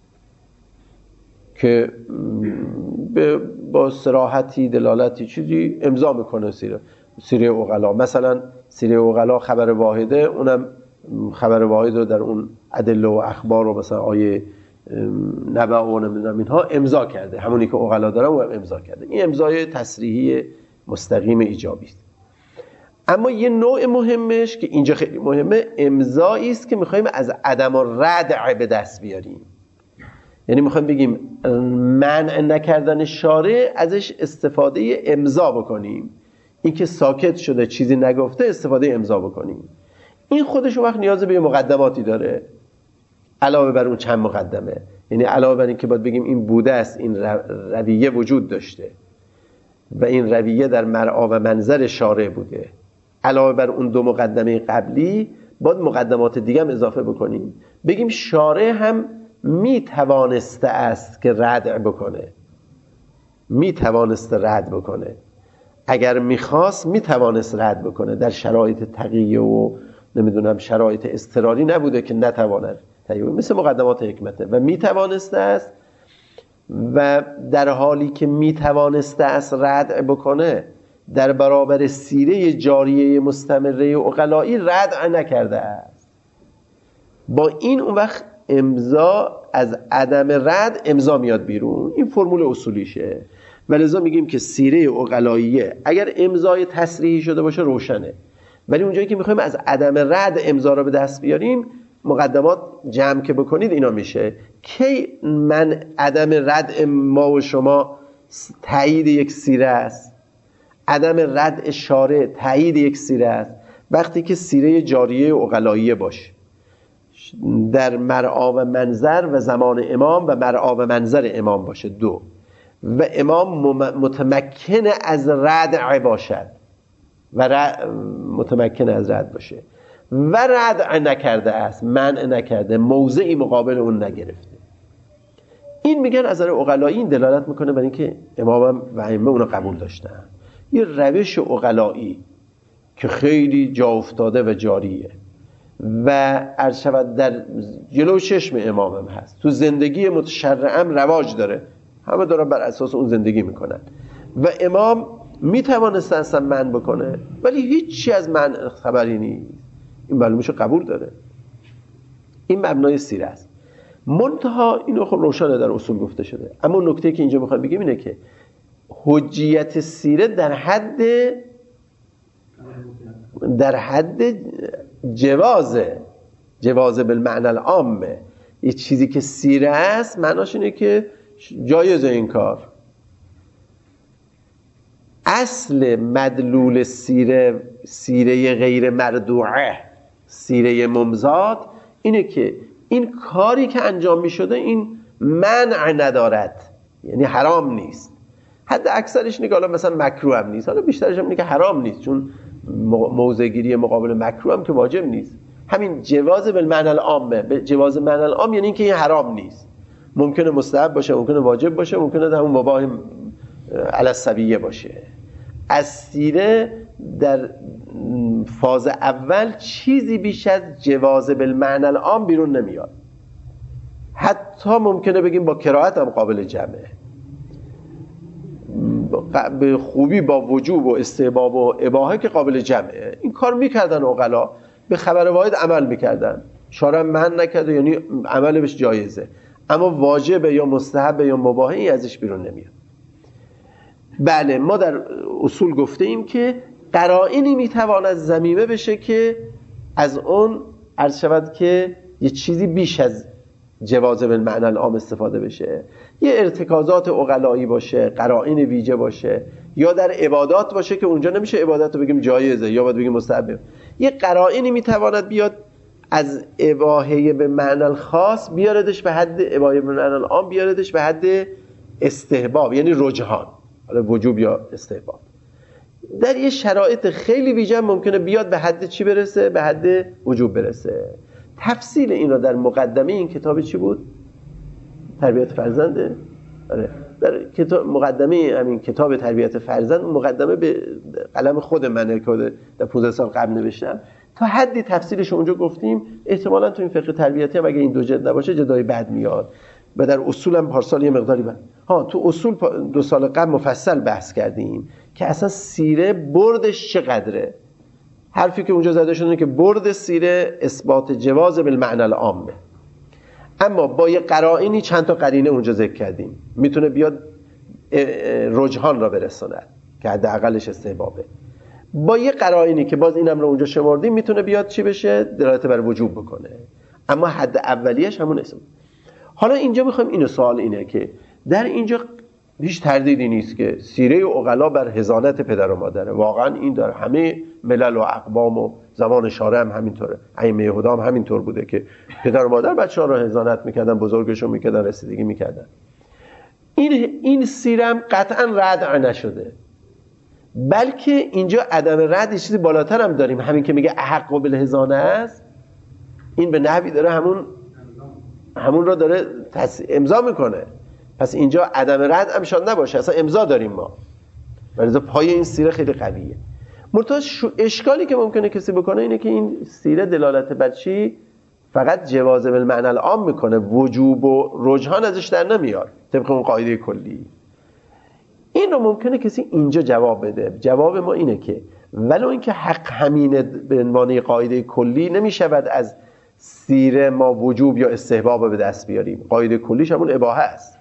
که با صراحتی دلالتی چیزی امضا میکنه سیره سیره عقلا. مثلا سیره عقلا خبر واحده، اونم خبر واحد رو در اون ادله و اخبار و مثلا آیه نبع و نمیدونم اینها امضا کرده، همونی که عقلا داره و امضا کرده. این امضای تصریحی مستقیم ایجابی است. اما یه نوع مهمش که اینجا خیلی مهمه، امضایی است که میخوایم از عدم الردع به دست بیاریم. یعنی میخوایم بگیم منع نکردن شارع ازش استفاده امضا بکنیم. این که ساکت شده چیزی نگفته استفاده امضا بکنیم. این خودش وقت نیاز به مقدماتی داره علاوه بر اون چند مقدمه. یعنی علاوه بر این که باید بگیم این بوده است، این رویه وجود داشته و این رویه در مرعا و منظر شارع بوده، علاوه بر اون دو مقدمه قبلی باید مقدمات دیگه هم اضافه بکنیم. بگیم شارع هم می توانسته است که ردع بکنه، می توانسته رد بکنه. اگر میخواست می توانست رد بکنه. در شرایط تقیه و نمیدونم شرایط اضطراری نبوده که نتواند. مثل مقدمات حکمته. و می توانسته است و در حالی که می توانسته است ردع بکنه، در برابر سیره جاریه مستمره عقلایی ردع نکرده است. با این اون وقت امضا از عدم رد امضا میاد بیرون. این فرمول اصولیشه. ولذا میگیم که سیره عقلاییه اگر امضای تصریحی شده باشه روشنه، ولی اونجایی که میخوایم از عدم رد امضا رو به دست بیاریم، مقدمات جمع که بکنید اینا میشه. کی من عدم رد ما و شما تایید یک سیره است، عدم رد شارع تایید یک سیره است؟ وقتی که سیره جاریه عقلاییه باشه. در مرعا و منظر و زمان امام و مرعا و منظر امام باشه، دو، و امام متمکن از ردع باشد و متمکن از رد باشه و ردع نکرده است، منع نکرده، موضعی مقابل اون نگرفته. این میگن از نظر عقلایی این دلالت میکنه بر اینکه امام و ائمه اونو قبول داشتن. یه روش عقلایی که خیلی جا افتاده و جاریه و عرض شود در جلو چشم امامم هست، تو زندگی متشرعم رواج داره، همه دارن بر اساس اون زندگی میکنن و امام میتوانست اصلا منع بکنه ولی هیچی از منع خبری نیست، این معلومش قبول داره. این مبنای سیره است. منتها اینو خب روشنه در اصول گفته شده، اما نکته که اینجا میخوام بگیم اینه که حجیت سیره در حد در حد جوازه جوازه بالمعنی العامه. یه چیزی که سیره است معناش اینه که جایزه این کار. اصل مدلول سیره، سیره غیر مردوعه، سیره ممزاد، اینه که این کاری که انجام می شده این منع ندارد، یعنی حرام نیست. حد اکثرش اینه که حالا مثلا مکروه هم نیست، حالا بیشترش هم اینه که حرام نیست، چون موضع‌گیری مقابل مکروه هم که واجب نیست. همین جواز بالمعنی العامه، جواز معنی العام یعنی اینکه این حرام نیست، ممکنه مستحب باشه، ممکنه واجب باشه، ممکنه همون مباح علی السبیه باشه. از سیره در فاز اول چیزی بیش از جواز بالمعنی العام بیرون نمیاد. حتی ممکنه بگیم با قرائت هم قابل جمعه، به خوبی با وجوب و استحباب و اباحه که قابل جمعه. این کار میکردن عقلا، به خبر واحد عمل میکردن، شارع منع نکرده، یعنی عمل بهش جایزه، اما واجبه یا مستحبه یا مباحه ازش بیرون نمیاد. بله، ما در اصول گفته ایم که قرائنی میتواند ضمیمه بشه که از اون عرض شود که یه چیزی بیش از جواز بالمعنی العام استفاده بشه، یه ارتکازات عقلایی باشه، قرائن ویژه باشه، یا در عبادات باشه که اونجا نمیشه عبادت رو بگیم جایزه یا باید بگیم مستحبه. یه قرائنی میتواند بیاد از اباحه به معنی الخاص بیاردش به حد اباحه به معنی العام، بیاردش به حد استحباب، یعنی رجحان، حالا وجوب یا استحباب. در یه شرایط خیلی ویژه ممکنه بیاد به حد چی برسه؟ به حد وجوب برسه. تفصیل این را در مقدمه این کتاب چی بود؟ تربیت فرزنده؟ آره. در کتاب مقدمه همین کتاب تربیت فرزند، مقدمه به قلم خود منه که در پانزده سال قبل نوشتم، تا حدی تفصیلش اونجا گفتیم. احتمالاً تو این فقه تربیتی هم اگه این دو جلد نباشه جدای بعد میاد و در اصول هم پارسال یه مقداری بعد. ها تو اصول دو سال قبل مفصل بحث کردیم که اصلا سیره بردش چقدره. حرفی که اونجا زده شده که برد سیره اثبات جواز بالمعنی العامه، اما با یه قرائنی چند تا قرینه اونجا ذکر کردیم میتونه بیاد رجحان را برساند که حداقلش استحبابه. با یه قرائنی که باز اینم رو اونجا شمردیم میتونه بیاد چی بشه؟ دلالت بر وجوب بکنه، اما حد اولیش همون اسم. حالا اینجا میخوایم اینو، سوال اینه که در اینجا هیچ تردیدی نیست که سیره عقلا بر حضانت پدر و مادره. واقعا این در همه ملل و اقوام و زمان شارع هم همینطوره، ائمه هدی هم همینطور بوده که پدر و مادر بچه‌ها رو حضانت میکردن، بزرگشون میکردن، رسیدگی میکردن. این این سیره هم قطعا رد نشده، بلکه اینجا عدم رد چیزی بالاتر هم داریم. همین که میگه احق بالحضانه است، این به نحوی داره همون همون رو داره امضا میکنه. پس اینجا عدم رد هم شاید نباشه، اصلا امضا داریم ما، ولی پای این سیره خیلی قویه. مرتضی اشکالی که ممکنه کسی بکنه اینه که این سیره دلالت بر چی؟ فقط جواز بالمعنی العام میکنه، وجوب و رجحان ازش در نمیاد طبق اون قاعده کلی. این رو ممکنه کسی اینجا جواب بده. جواب ما اینه که ولو اینکه حق همینه به عنوان قاعده کلی، نمیشود از سیره ما وجوب یا استحباب به دست بیاریم. قاعده کلیش همون اباحه است.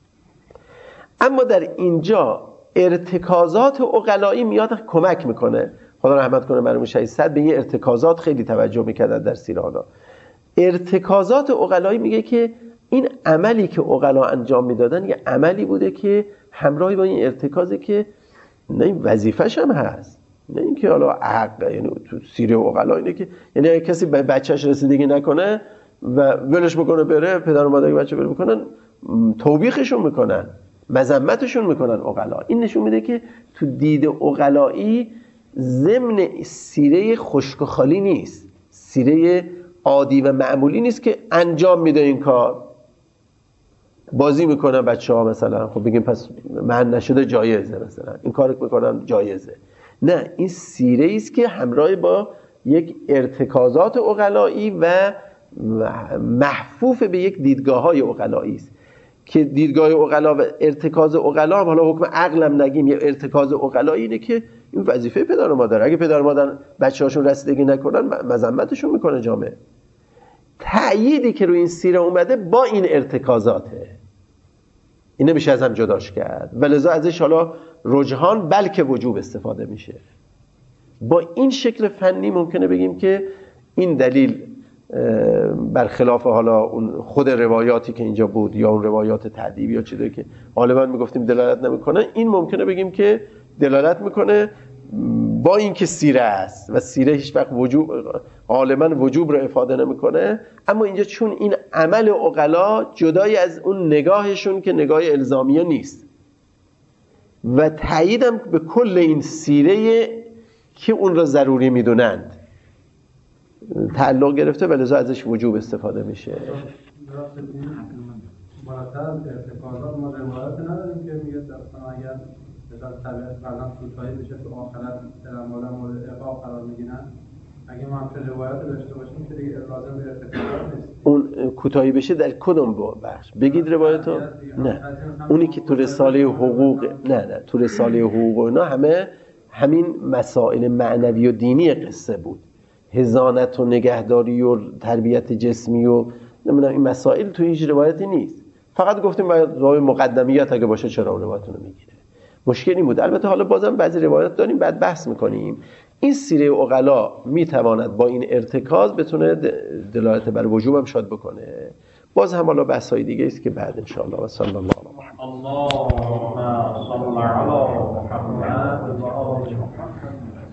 اما در اینجا ارتکازات عقلایی میاد کمک میکنه. خدا رحمت کنه مرحوم شهید صدر به این ارتکازات خیلی توجه میکردن در سیره ها. ارتکازات عقلایی میگه که این عملی که عقلا انجام میدادن یه عملی بوده که همراهی با این ارتکازه که نه وظیفه‌ش هم هست، نه اینکه حالا حق، یعنی تو سیره عقلا اینه که یعنی اگه کسی به بچهش رسیدگی نکنه و ولش بکنه بره، پدر و مادر بچه بره میکنن، توبیخشون میکنن، مذمتشون میکنن عقلا. این نشون میده که تو دید عقلایی ضمن سیره خشک و خالی نیست، سیره عادی و معمولی نیست که انجام میده این کار، بازی میکنن بچه ها مثلا، خب بگیم پس من نشده جایزه، مثلا این کار میکنن جایزه. نه، این سیره است که همراه با یک ارتکازات عقلایی و محفوف به یک دیدگاه های عقلایی است که دیدگاه عقلا و ارتکاز عقلا هم، حالا حکم عقلم نگیم، یا ارتکاز عقلایی اینه که این وظیفه پدر و مادر، اگه پدر و مادر بچه‌هاشون رسیدگی نکنن مذمتشون میکنه جامعه. تأییدی که روی این سیره اومده با این ارتکازاته، این نمیشه از هم جداش کرد و لذا ازش حالا رجحان بلکه وجوب استفاده میشه. با این شکل فنی ممکنه بگیم که این دلیل برخلاف حالا اون خود روایاتی که اینجا بود یا اون روایات تعدیبی یا چیزی که غالبا میگفتیم دلالت نمیکنه، این ممکنه بگیم که دلالت میکنه، با اینکه سیره است و سیره هیچ وقت وجوب غالبا وجوب رو افاده نمیکنه، اما اینجا چون این عمل عقلا جدای از اون نگاهشون که نگاه الزامیه نیست و تاییدم به کل این سیره که اون را ضروری میدونند تعلق گرفته و لذا ازش وجوب استفاده میشه. بالاتر از ارتکازات ما روایت نداریم که میگه مثلا اگر مثلا طبیعت فرزند کوتاهی بشه تو آخرت پدر مادر مورد عقاب قرار میگیرن، اگه ما هم چه روایت داشته باشیم که دیگه لازم به ارتکازات نیست. اون کوتاهی بشه در کدوم بخش بگید روایتو؟ نه، اونی که تو رساله حقوق، نه نه تو رساله حقوق و اینا همه همین مسائل معنوی و دینی قصه بود، حضانت و نگهداری و تربیت جسمی و نمیدونم این مسائل تو هیچ روایتی نیست. فقط گفتیم باید راوی مقدمیت اگه باشه چرا روایتونو میگیره، مشکلی بود. البته حالا بازم بعضی روایت داریم بعد بحث میکنیم. این سیره عقلا میتواند با این ارتکاز بتونه دلالت بر وجوب هم شاد بکنه. باز هم حالا بحث‌های دیگه است که بعد ان شاء الله. و صلی الله علی محمد. اللهم صل علی محمد و آل محمد.